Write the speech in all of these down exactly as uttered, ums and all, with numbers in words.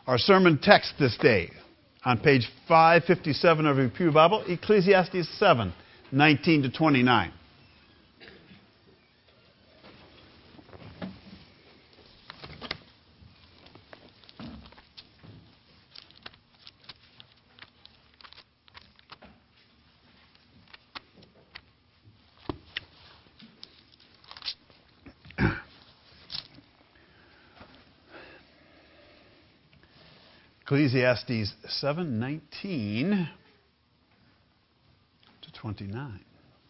Our sermon text this day, on page five fifty-seven of your Pew Bible, Ecclesiastes seven, nineteen to twenty-nine. Ecclesiastes seven, nineteen to twenty-nine.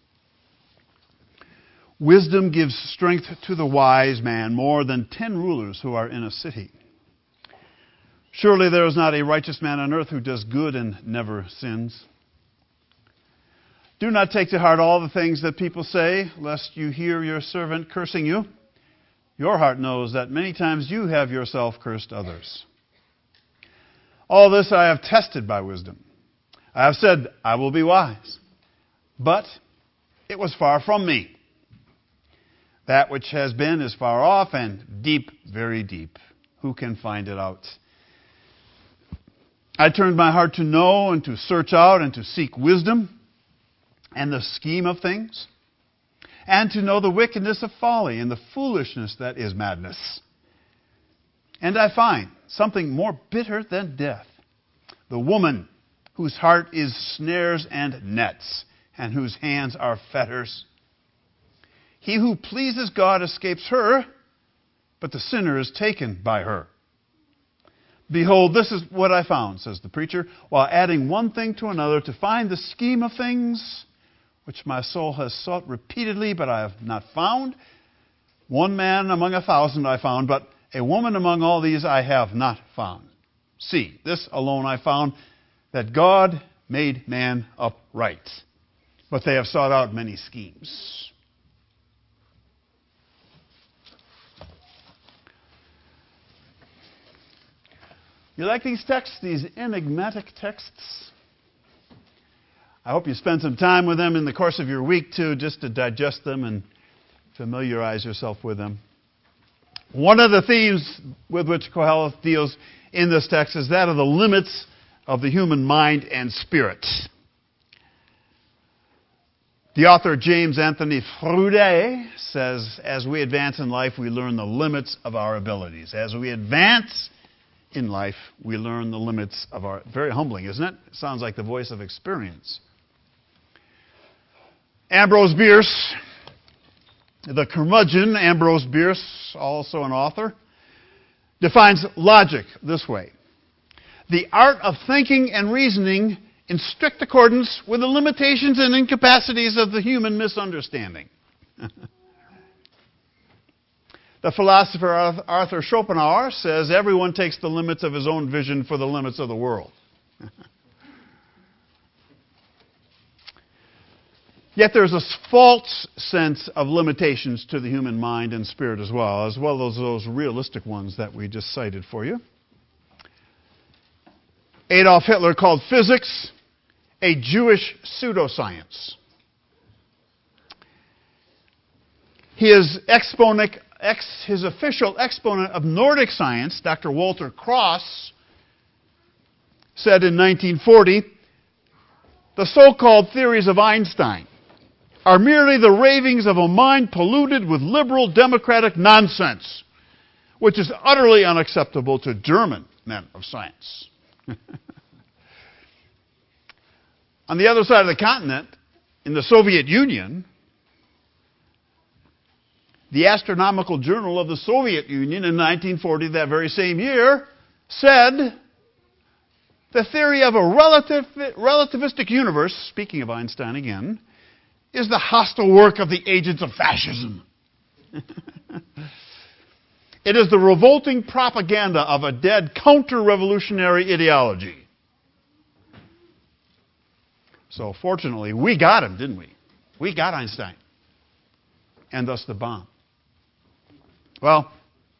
Wisdom gives strength to the wise man more than ten rulers who are in a city. Surely there is not a righteous man on earth who does good and never sins. Do not take to heart all the things that people say, lest you hear your servant cursing you. Your heart knows that many times you have yourself cursed others. All this I have tested by wisdom. I have said, I will be wise. But it was far from me. That which has been is far off and deep, very deep. Who can find it out? I turned my heart to know and to search out and to seek wisdom and the scheme of things, and to know the wickedness of folly and the foolishness that is madness. And I find something more bitter than death, the woman whose heart is snares and nets, and whose hands are fetters. He who pleases God escapes her, but the sinner is taken by her. Behold, this is what I found, says the preacher, while adding one thing to another to find the scheme of things, which my soul has sought repeatedly, but I have not found. One man among a thousand I found, but a woman among all these I have not found. See, this alone I found, that God made man upright, but they have sought out many schemes. You like these texts, these enigmatic texts? I hope you spend some time with them in the course of your week, too, just to digest them and familiarize yourself with them. One of the themes with which Koheleth deals in this text is that of the limits of the human mind and spirit. The author James Anthony Froude says, as we advance in life, we learn the limits of our abilities. As we advance in life, we learn the limits of our... Very humbling, isn't it? It sounds like the voice of experience. Ambrose Bierce, the curmudgeon Ambrose Bierce, also an author, defines logic this way: the art of thinking and reasoning in strict accordance with the limitations and incapacities of the human misunderstanding. The philosopher Arthur Schopenhauer says everyone takes the limits of his own vision for the limits of the world. Yet there's a false sense of limitations to the human mind and spirit as well, as well as those realistic ones that we just cited for you. Adolf Hitler called physics a Jewish pseudoscience. His exponent, ex, his official exponent of Nordic science, Doctor Walter Krauss, said in nineteen forty, the so-called theories of Einstein are merely the ravings of a mind polluted with liberal democratic nonsense, which is utterly unacceptable to German men of science. On the other side of the continent, in the Soviet Union, the Astronomical Journal of the Soviet Union in nineteen forty, that very same year, said the theory of a relative, relativistic universe, speaking of Einstein again, is the hostile work of the agents of fascism. It is the revolting propaganda of a dead counter-revolutionary ideology. So fortunately, we got him, didn't we? We got Einstein. And thus the bomb. Well,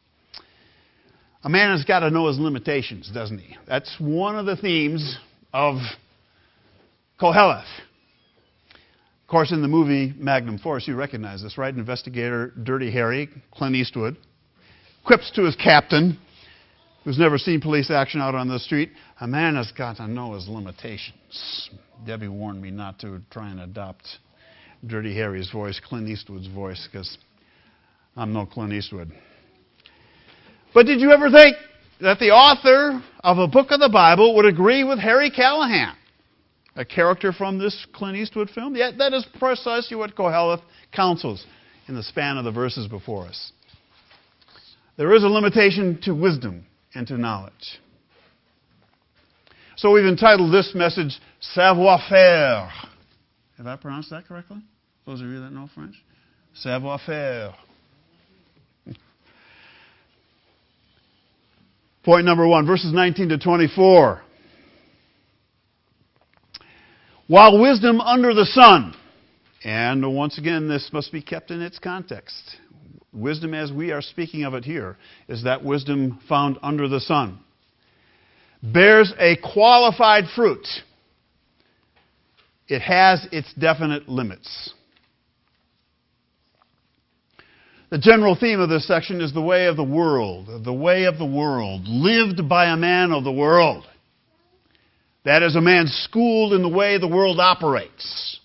a man has got to know his limitations, doesn't he? That's one of the themes of Koheleth. Of course, in the movie Magnum Force, you recognize this, right? Investigator Dirty Harry, Clint Eastwood, quips to his captain, who's never seen police action out on the street, a man has got to know his limitations. Debbie warned me not to try and adopt Dirty Harry's voice, Clint Eastwood's voice, because I'm no Clint Eastwood. But did you ever think that the author of a book of the Bible would agree with Harry Callahan, a character from this Clint Eastwood film? Yet that is precisely what Koheleth counsels in the span of the verses before us. There is a limitation to wisdom and to knowledge. So we've entitled this message, Savoir-faire. Have I pronounced that correctly? Those of you that know French? Savoir-faire. Point number one, verses nineteen to twenty-four. While wisdom under the sun, and once again, this must be kept in its context. Wisdom as we are speaking of it here is that wisdom found under the sun. Bears a qualified fruit. It has its definite limits. The general theme of this section is the way of the world, the way of the world, lived by a man of the world. That is, a man schooled in the way the world operates.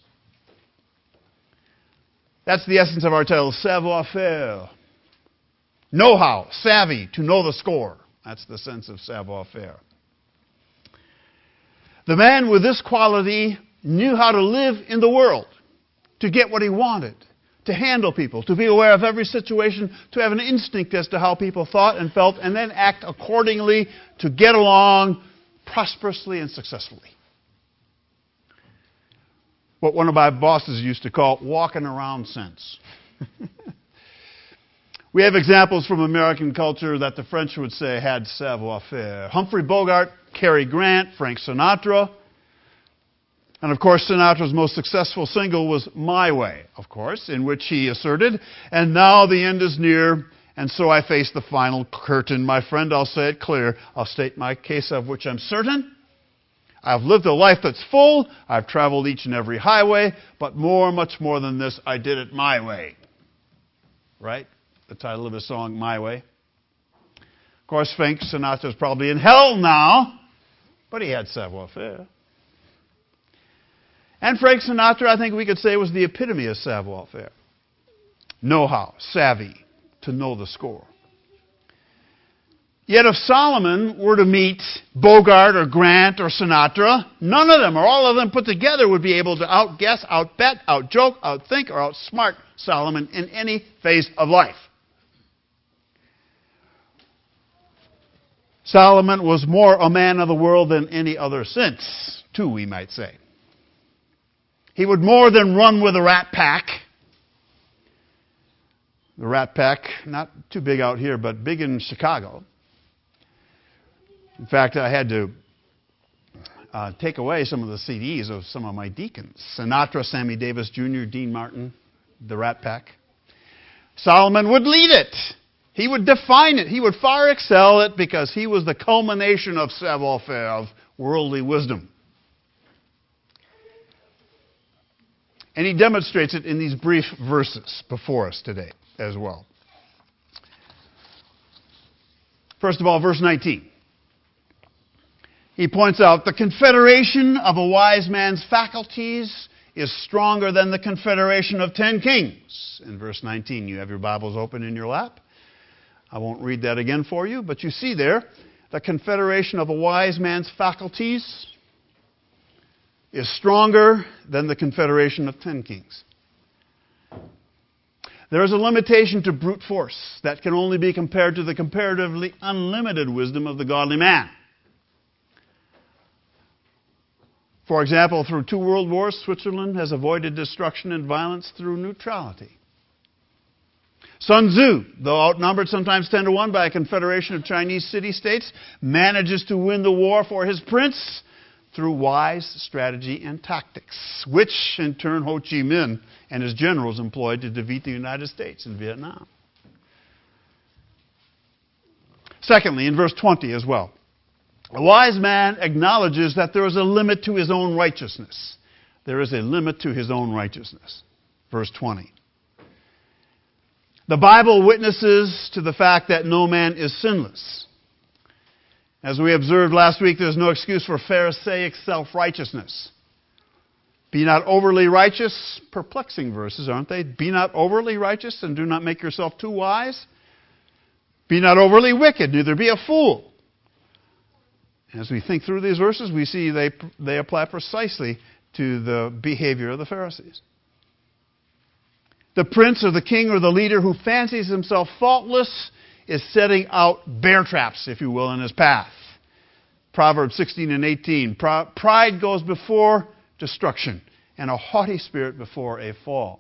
That's the essence of our title, Savoir-faire. Know-how, savvy, to know the score. That's the sense of savoir-faire. The man with this quality knew how to live in the world, to get what he wanted, to handle people, to be aware of every situation, to have an instinct as to how people thought and felt, and then act accordingly to get along prosperously and successfully. What one of my bosses used to call walking around sense. We have examples from American culture that the French would say had savoir-faire. Humphrey Bogart, Cary Grant, Frank Sinatra. And of course, Sinatra's most successful single was My Way, of course, in which he asserted, and now the end is near, and so I face the final curtain. My friend, I'll say it clear. I'll state my case of which I'm certain. I've lived a life that's full. I've traveled each and every highway, but more, much more than this, I did it my way. Right? The title of his song, My Way. Of course, Frank Sinatra's probably in hell now, but he had savoir-faire. And Frank Sinatra, I think we could say, was the epitome of savoir-faire. Know-how, savvy, to know the score. Yet if Solomon were to meet Bogart or Grant or Sinatra, none of them or all of them put together would be able to outguess, outbet, outjoke, outthink, or outsmart Solomon in any phase of life. Solomon was more a man of the world than any other since, too, we might say. He would more than run with the Rat Pack. The Rat Pack, not too big out here, but big in Chicago. In fact, I had to uh, take away some of the C Ds of some of my deacons. Sinatra, Sammy Davis Junior, Dean Martin, the Rat Pack. Solomon would lead it. He would define it. He would far excel it because he was the culmination of savoir-faire, of worldly wisdom. And he demonstrates it in these brief verses before us today as well. First of all, verse nineteen. He points out the confederation of a wise man's faculties is stronger than the confederation of ten kings. In verse nineteen, you have your Bibles open in your lap. I won't read that again for you, but you see there, the confederation of a wise man's faculties is stronger than the confederation of ten kings. There is a limitation to brute force that can only be compared to the comparatively unlimited wisdom of the godly man. For example, through two world wars, Switzerland has avoided destruction and violence through neutrality. Sun Tzu, though outnumbered sometimes ten to one by a confederation of Chinese city-states, manages to win the war for his prince through wise strategy and tactics, which in turn Ho Chi Minh and his generals employed to defeat the United States in Vietnam. Secondly, in verse twenty as well, a wise man acknowledges that there is a limit to his own righteousness. There is a limit to his own righteousness. Verse twenty. The Bible witnesses to the fact that no man is sinless. As we observed last week, there's no excuse for Pharisaic self-righteousness. Be not overly righteous. Perplexing verses, aren't they? Be not overly righteous and do not make yourself too wise. Be not overly wicked, neither be a fool. As we think through these verses, we see they, they apply precisely to the behavior of the Pharisees. The prince or the king or the leader who fancies himself faultless is setting out bear traps, if you will, in his path. Proverbs sixteen and eighteen. Pride goes before destruction, and a haughty spirit before a fall.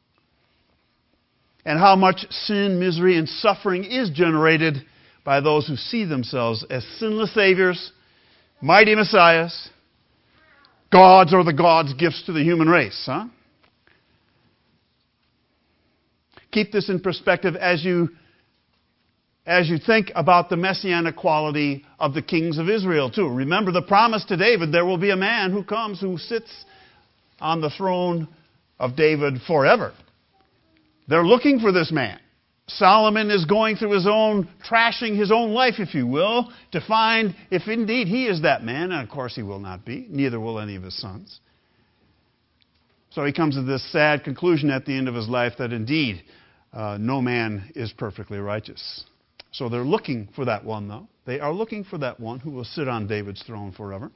And how much sin, misery, and suffering is generated by those who see themselves as sinless saviors, mighty messiahs, gods or the gods' gifts to the human race. Huh? Keep this in perspective as you As you think about the messianic quality of the kings of Israel, too. Remember the promise to David, there will be a man who comes who sits on the throne of David forever. They're looking for this man. Solomon is going through his own, trashing his own life, if you will, to find if indeed he is that man. And of course he will not be. Neither will any of his sons. So he comes to this sad conclusion at the end of his life that indeed uh, no man is perfectly righteous. So they're looking for that one, though. They are looking for that one who will sit on David's throne forever.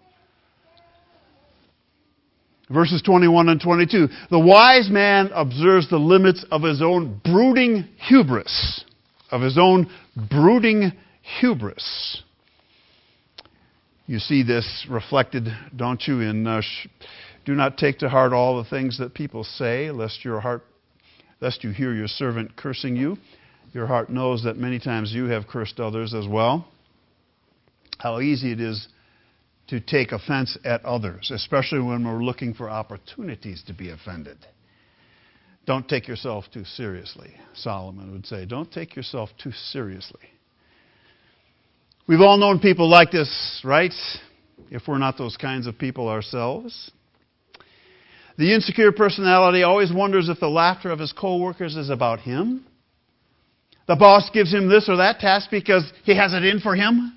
Verses twenty-one and twenty-two. The wise man observes the limits of his own brooding hubris. Of his own brooding hubris. You see this reflected, don't you, in uh, sh- do not take to heart all the things that people say, lest your heart, lest you hear your servant cursing you. Your heart knows that many times you have cursed others as well. How easy it is to take offense at others, especially when we're looking for opportunities to be offended. Don't take yourself too seriously, Solomon would say. Don't take yourself too seriously. We've all known people like this, right? If we're not those kinds of people ourselves. The insecure personality always wonders if the laughter of his co-workers is about him. The boss gives him this or that task because he has it in for him.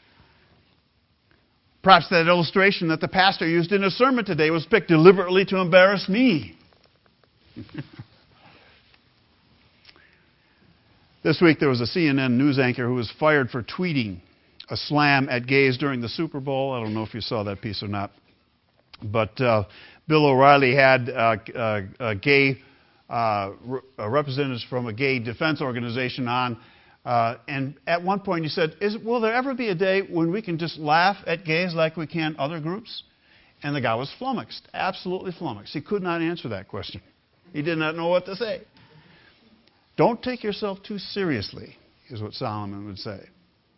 Perhaps that illustration that the pastor used in his sermon today was picked deliberately to embarrass me. This week there was a C N N news anchor who was fired for tweeting a slam at gays during the Super Bowl. I don't know if you saw that piece or not. But uh, Bill O'Reilly had uh, uh, a gay uh, re- uh, representatives from a gay defense organization on. Uh, and at one point he said, Is, will there ever be a day when we can just laugh at gays like we can other groups? And the guy was flummoxed, absolutely flummoxed. He could not answer that question. He did not know what to say. Don't take yourself too seriously, is what Solomon would say.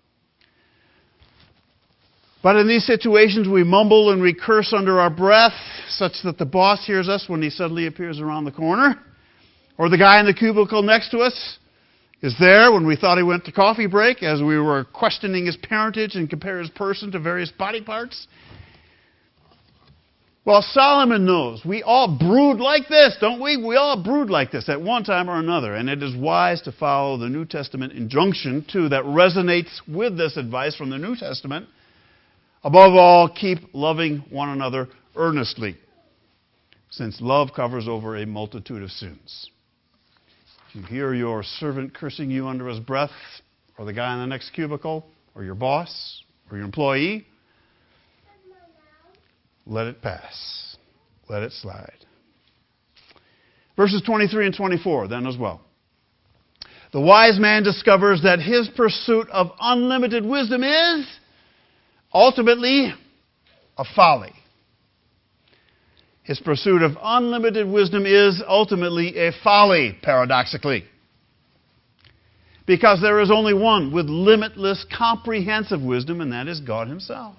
But in these situations, we mumble and we curse under our breath, such that the boss hears us when he suddenly appears around the corner. Or the guy in the cubicle next to us is there when we thought he went to coffee break, as we were questioning his parentage and compare his person to various body parts. Well, Solomon knows we all brood like this, don't we? We all brood like this at one time or another. And it is wise to follow the New Testament injunction, too, that resonates with this advice from the New Testament. Above all, keep loving one another earnestly, since love covers over a multitude of sins. If you hear your servant cursing you under his breath, or the guy in the next cubicle, or your boss, or your employee, let it pass. Let it slide. Verses twenty-three and twenty-four then as well. The wise man discovers that his pursuit of unlimited wisdom is ultimately a folly. His pursuit of unlimited wisdom is ultimately a folly, paradoxically. Because there is only one with limitless, comprehensive wisdom, and that is God Himself.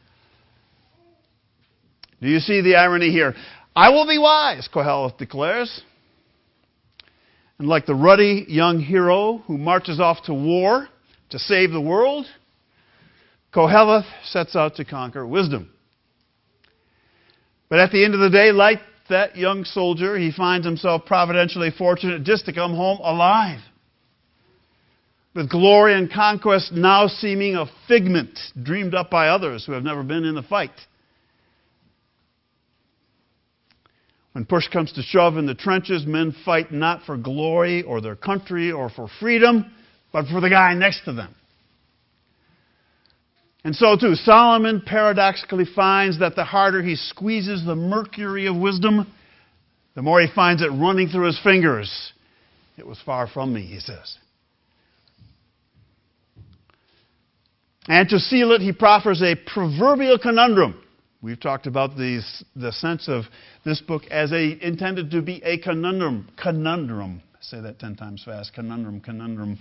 Do you see the irony here? I will be wise, Koheleth declares. And like the ruddy young hero who marches off to war to save the world, Koheleth sets out to conquer wisdom. But at the end of the day, like that young soldier, he finds himself providentially fortunate just to come home alive. with glory and conquest now seeming a figment dreamed up by others who have never been in the fight. When push comes to shove in the trenches, men fight not for glory or their country or for freedom, but for the guy next to them. And so too, Solomon paradoxically finds that the harder he squeezes the mercury of wisdom, the more he finds it running through his fingers. It was far from me, he says. And to seal it, he proffers a proverbial conundrum. We've talked about these, the sense of this book as a, intended to be a conundrum. Conundrum. Say that ten times fast. Conundrum, conundrum.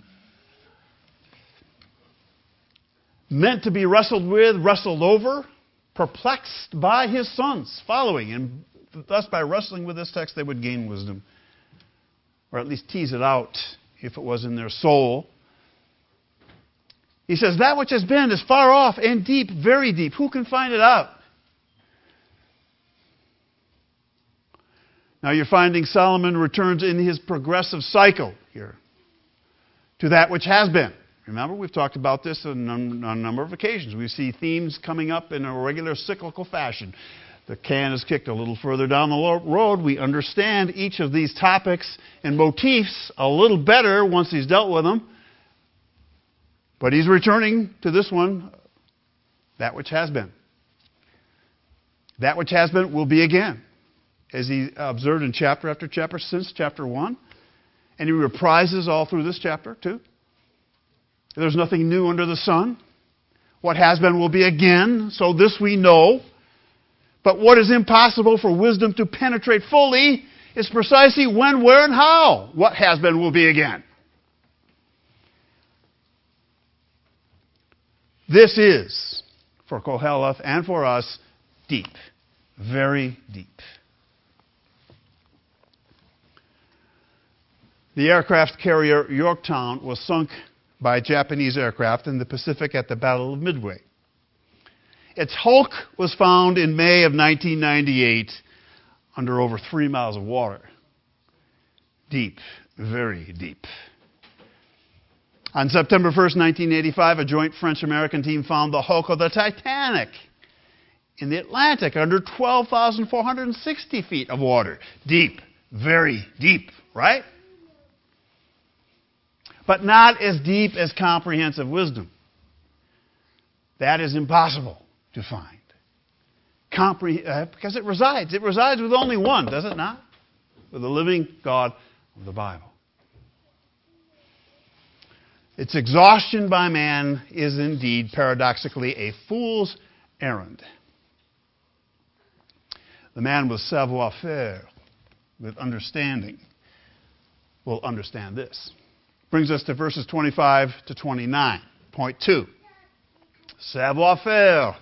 Meant to be wrestled with, wrestled over, perplexed by his sons, following. And thus, by wrestling with this text, they would gain wisdom. Or at least tease it out if it was in their soul. He says, that which has been is far off and deep, very deep. Who can find it out? Now you're finding Solomon returns in his progressive cycle here to that which has been. Remember, we've talked about this on a number of occasions. We see themes coming up in a regular cyclical fashion. The can is kicked a little further down the road. We understand each of these topics and motifs a little better once he's dealt with them. But he's returning to this one, that which has been. That which has been will be again, as he observed in chapter after chapter since chapter one. And he reprises all through this chapter too. There's nothing new under the sun. What has been will be again, so this we know. But what is impossible for wisdom to penetrate fully is precisely when, where, and how what has been will be again. This is, for Koheleth and for us, deep, very deep. The aircraft carrier Yorktown was sunk by Japanese aircraft in the Pacific at the Battle of Midway. Its hulk was found in May of nineteen ninety-eight under over three miles of water. Deep, very deep. On September first, nineteen eighty-five, a joint French-American team found the hulk of the Titanic in the Atlantic under twelve thousand four hundred sixty feet of water. Deep, very deep, right? But not as deep as comprehensive wisdom. That is impossible to find. Compre- uh, because it resides. It resides with only one, does it not? With the living God of the Bible. Its exhaustion by man is indeed, paradoxically, a fool's errand. The man with savoir-faire, with understanding, will understand this. Brings us to verses twenty-five to twenty-nine. Point two. Savoir-faire.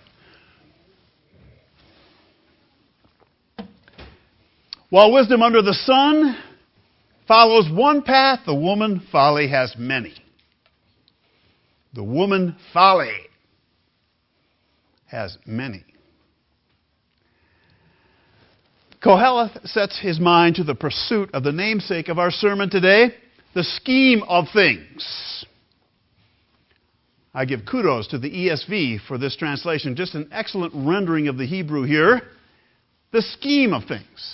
While wisdom under the sun follows one path, the woman folly has many. The woman folly has many. Koheleth sets his mind to the pursuit of the namesake of our sermon today, the scheme of things. I give kudos to the E S V for this translation. Just an excellent rendering of the Hebrew here. The scheme of things.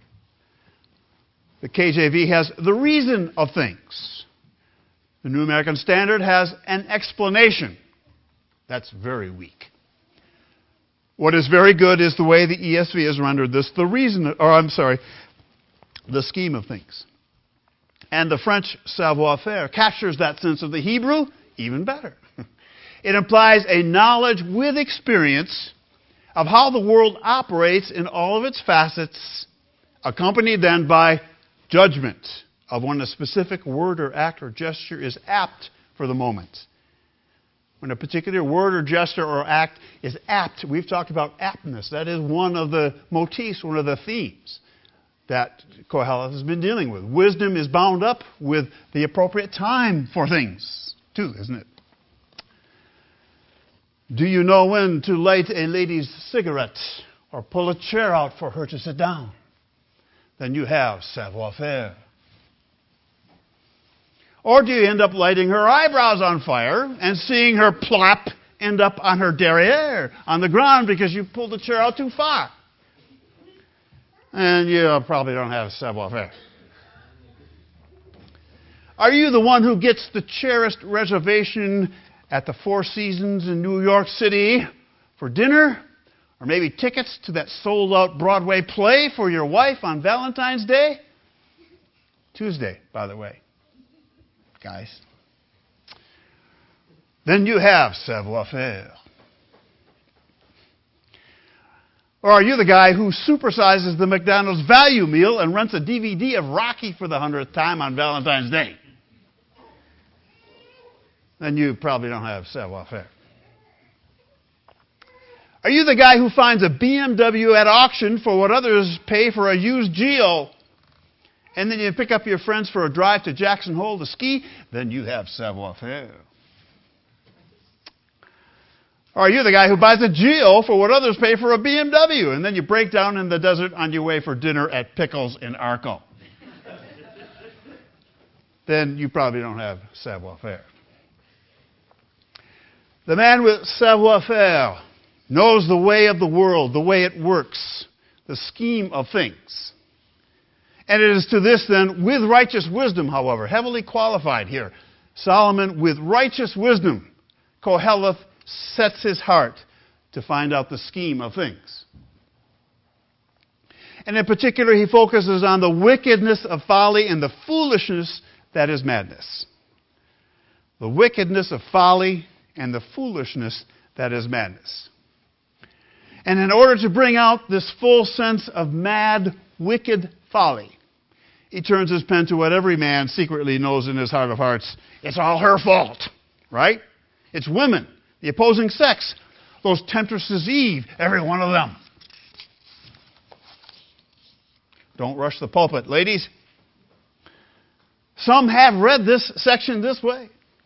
The K J V has the reason of things. The New American Standard has an explanation. That's very weak. What is very good is the way the E S V has rendered this, the reason, or I'm sorry, the scheme of things. And the French savoir-faire captures that sense of the Hebrew even better. It implies a knowledge with experience of how the world operates in all of its facets, accompanied then by judgment of when a specific word or act or gesture is apt for the moment. When a particular word or gesture or act is apt, we've talked about aptness. That is one of the motifs, one of the themes that Koheleth has been dealing with. Wisdom is bound up with the appropriate time for things, too, isn't it? Do you know when to light a lady's cigarette or pull a chair out for her to sit down? Then you have savoir-faire. Or do you end up lighting her eyebrows on fire and seeing her plop end up on her derriere, on the ground, because you pulled the chair out too far? And you probably don't have savoir-faire. Are you the one who gets the cherished reservation at the Four Seasons in New York City for dinner? Or maybe tickets to that sold-out Broadway play for your wife on Valentine's Day? Tuesday, by the way, guys. Then you have savoir-faire. Or are you the guy who supersizes the McDonald's value meal and rents a D V D of Rocky for the hundredth time on Valentine's Day? Then you probably don't have savoir-faire. Are you the guy who finds a B M W at auction for what others pay for a used Geo, and then you pick up your friends for a drive to Jackson Hole to ski? Then you have savoir-faire. Or are you the guy who buys a Geo for what others pay for a B M W, and then you break down in the desert on your way for dinner at Pickles in Arco? Then you probably don't have savoir-faire. The man with savoir-faire knows the way of the world, the way it works, the scheme of things. And it is to this then, with righteous wisdom, however, heavily qualified here, Solomon, with righteous wisdom, Koheleth sets his heart to find out the scheme of things. And in particular, he focuses on the wickedness of folly and the foolishness that is madness. The wickedness of folly and the foolishness that is madness. And in order to bring out this full sense of mad, wicked folly, he turns his pen to what every man secretly knows in his heart of hearts. It's all her fault, right? It's women, the opposing sex, those temptresses Eve, every one of them. Don't rush the pulpit, ladies. Some have read this section this way.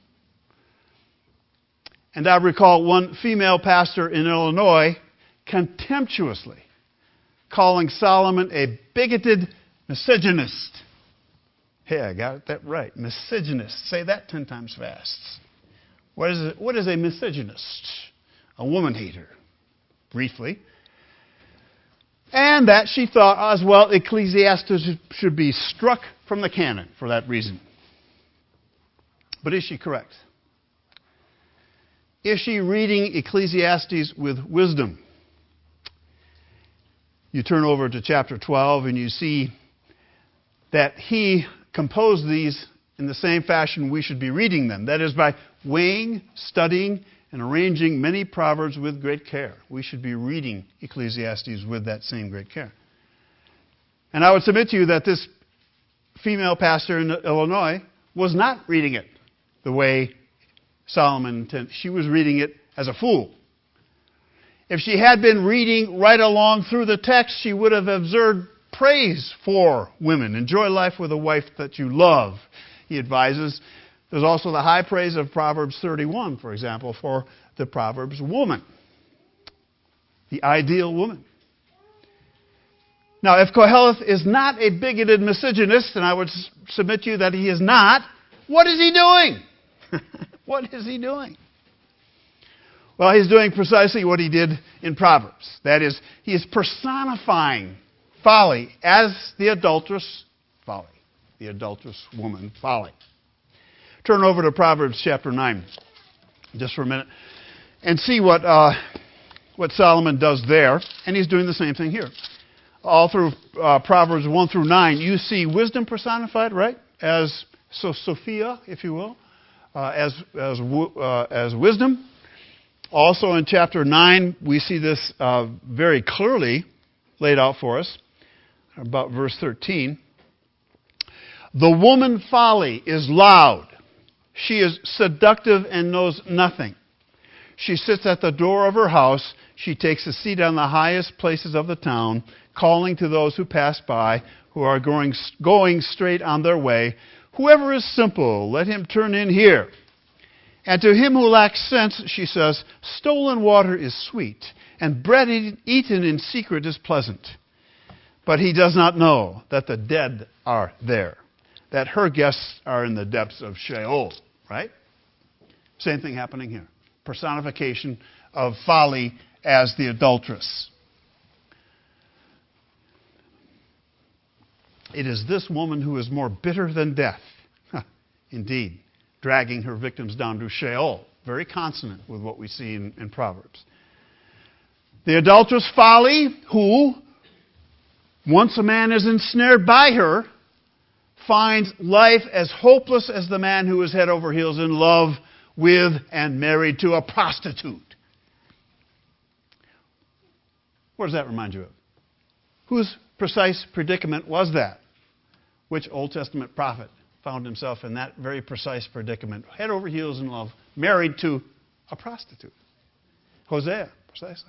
And I recall one female pastor in Illinois contemptuously calling Solomon a bigoted misogynist. Hey, I got that right. Misogynist. Say that ten times fast. What is it? What is a misogynist? A woman hater, briefly. And that she thought as well Ecclesiastes should be struck from the canon for that reason. But is she correct? Is she reading Ecclesiastes with wisdom? You turn over to chapter twelve and you see that he composed these in the same fashion we should be reading them. That is, by weighing, studying, and arranging many proverbs with great care. We should be reading Ecclesiastes with that same great care. And I would submit to you that this female pastor in Illinois was not reading it the way Solomon intended. She was reading it as a fool. If she had been reading right along through the text, she would have observed praise for women. Enjoy life with a wife that you love, he advises. There's also the high praise of Proverbs thirty-one, for example, for the Proverbs woman, the ideal woman. Now, if Koheleth is not a bigoted misogynist, and I would submit to you that he is not, what is he doing? What is he doing? Well, he's doing precisely what he did in Proverbs. That is, he is personifying folly as the adulterous folly, the adulterous woman folly. Turn over to Proverbs chapter nine just for a minute and see what, uh, what Solomon does there. And he's doing the same thing here. All through uh, Proverbs one through nine, you see wisdom personified, right? As so Sophia, if you will, uh, as, as, uh, as wisdom. Also in chapter nine, we see this uh, very clearly laid out for us, about verse thirteen. The woman folly is loud. She is seductive and knows nothing. She sits at the door of her house. She takes a seat on the highest places of the town, calling to those who pass by, who are going, going straight on their way. Whoever is simple, let him turn in here. And to him who lacks sense, she says, stolen water is sweet, and bread eaten in secret is pleasant. But he does not know that the dead are there. that her guests are in the depths of Sheol, right? Same thing happening here. Personification of folly as the adulteress. It is this woman who is more bitter than death. Indeed, dragging her victims down to Sheol. Very consonant with what we see in, in Proverbs. The adulterous folly, who, once a man is ensnared by her, finds life as hopeless as the man who is head over heels in love with and married to a prostitute. What does that remind you of? Whose precise predicament was that? Which Old Testament prophet found himself in that very precise predicament, head over heels in love, married to a prostitute? Hosea, precisely.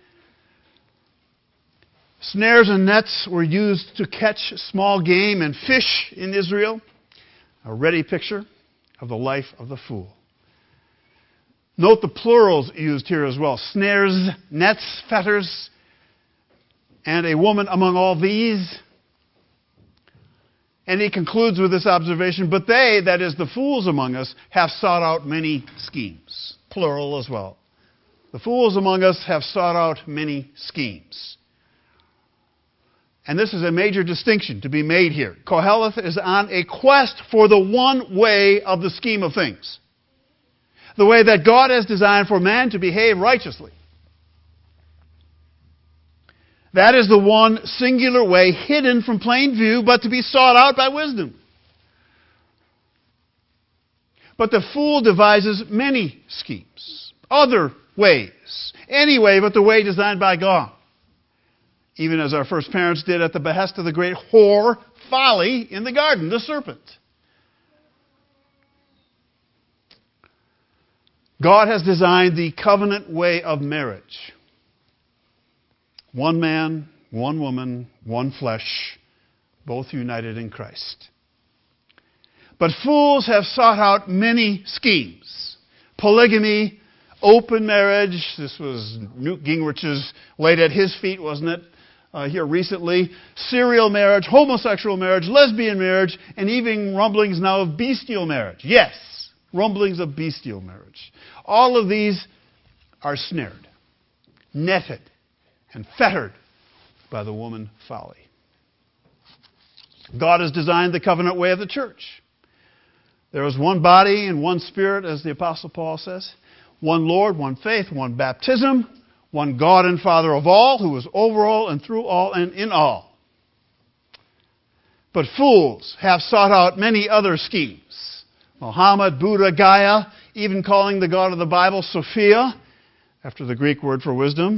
Snares and nets were used to catch small game and fish in Israel. A ready picture of the life of the fool. Note the plurals used here as well. Snares, nets, fetters, and a woman among all these. And he concludes with this observation, but they, that is the fools among us, have sought out many schemes. Plural as well. The fools among us have sought out many schemes. And this is a major distinction to be made here. Koheleth is on a quest for the one way of the scheme of things. The way that God has designed for man to behave righteously. That is the one singular way, hidden from plain view, but to be sought out by wisdom. But the fool devises many schemes, other ways, any way but the way designed by God. Even as our first parents did at the behest of the great whore, folly, in the garden, the serpent. God has designed the covenant way of marriage. One man, one woman, one flesh, both united in Christ. But fools have sought out many schemes. Polygamy, open marriage. This was Newt Gingrich's laid at his feet, wasn't it? Uh, here recently. Serial marriage, homosexual marriage, lesbian marriage, and even rumblings now of bestial marriage. Yes, rumblings of bestial marriage. All of these are snared, netted, and fettered by the woman folly. God has designed the covenant way of the church. There is one body and one spirit, as the Apostle Paul says. One Lord, one faith, one baptism, one God and Father of all, who is over all and through all and in all. But fools have sought out many other schemes. Muhammad, Buddha, Gaia, even calling the God of the Bible Sophia, after the Greek word for wisdom.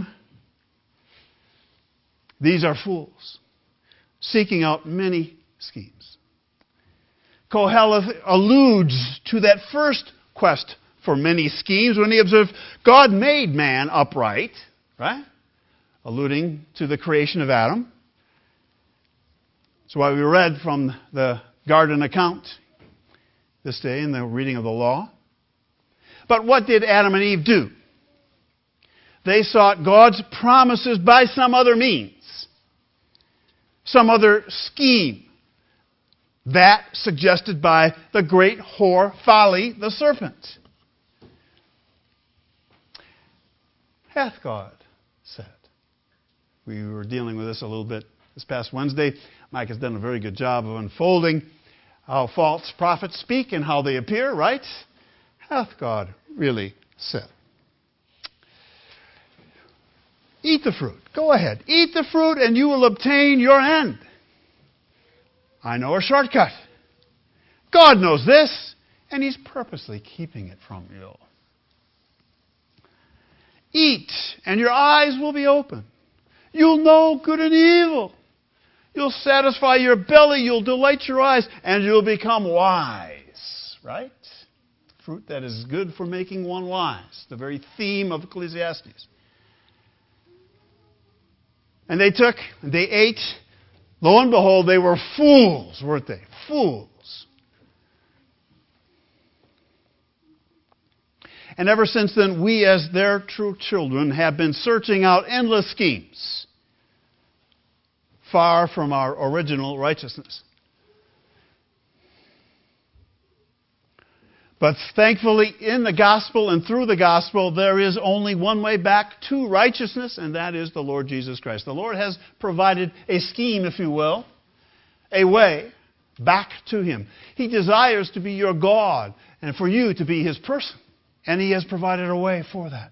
These are fools, seeking out many schemes. Koheleth alludes to that first quest for many schemes when he observed God made man upright, right? Alluding to the creation of Adam. That's why we read from the garden account this day in the reading of the law. But what did Adam and Eve do? They sought God's promises by some other means. Some other scheme. That suggested by the great whore, folly, the serpent. Hath God said. We were dealing with this a little bit this past Wednesday. Mike has done a very good job of unfolding how false prophets speak and how they appear, right? Hath God really said. Eat the fruit. Go ahead. Eat the fruit and you will obtain your end. I know a shortcut. God knows this, and He's purposely keeping it from you. Eat, and your eyes will be open. You'll know good and evil. You'll satisfy your belly, you'll delight your eyes, and you'll become wise. Right? Fruit that is good for making one wise. The very theme of Ecclesiastes. And they took, they ate. Lo and behold, they were fools, weren't they? Fools. And ever since then, we as their true children have been searching out endless schemes, far from our original righteousness. But thankfully, in the gospel and through the gospel, there is only one way back to righteousness, and that is the Lord Jesus Christ. The Lord has provided a scheme, if you will, a way back to Him. He desires to be your God and for you to be His person, and He has provided a way for that.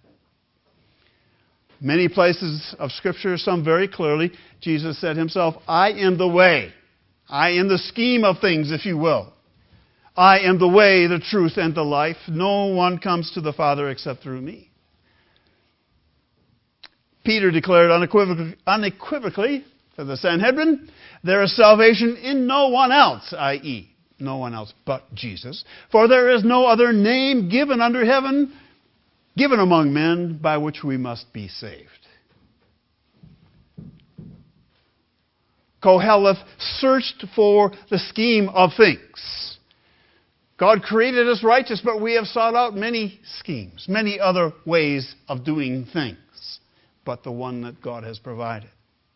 Many places of Scripture, some very clearly, Jesus said Himself, I am the way. I am the scheme of things, if you will. I am the way, the truth, and the life. No one comes to the Father except through me. Peter declared unequivocally, unequivocally to the Sanhedrin, there is salvation in no one else, that is, no one else but Jesus. For there is no other name given under heaven, given among men, by which we must be saved. Koheleth searched for the scheme of things. God created us righteous, but we have sought out many schemes, many other ways of doing things, but the one that God has provided.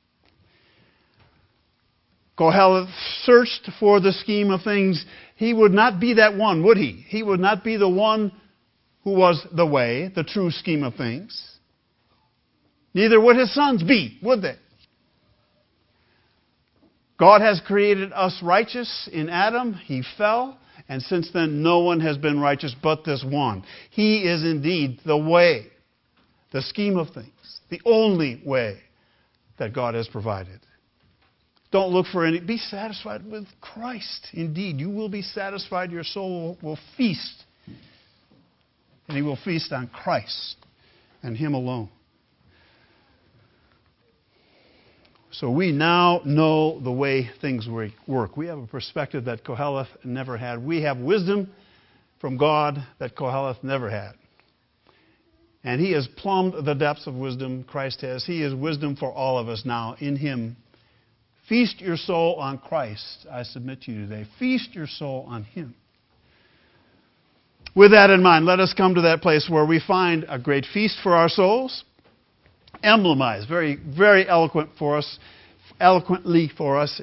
Koheleth searched for the scheme of things. He would not be that one, would he? He would not be the one who was the way, the true scheme of things. Neither would his sons be, would they? God has created us righteous in Adam. He fell. And since then, no one has been righteous but this one. He is indeed the way, the scheme of things, the only way that God has provided. Don't look for any. Be satisfied with Christ. Indeed, you will be satisfied. Your soul will, will feast. And he will feast on Christ and Him alone. So we now know the way things work. We have a perspective that Koheleth never had. We have wisdom from God that Koheleth never had. And He has plumbed the depths of wisdom, Christ has. He is wisdom for all of us now in Him. Feast your soul on Christ, I submit to you today. Feast your soul on Him. With that in mind, let us come to that place where we find a great feast for our souls. Emblemized, very, very eloquent for us, eloquently for us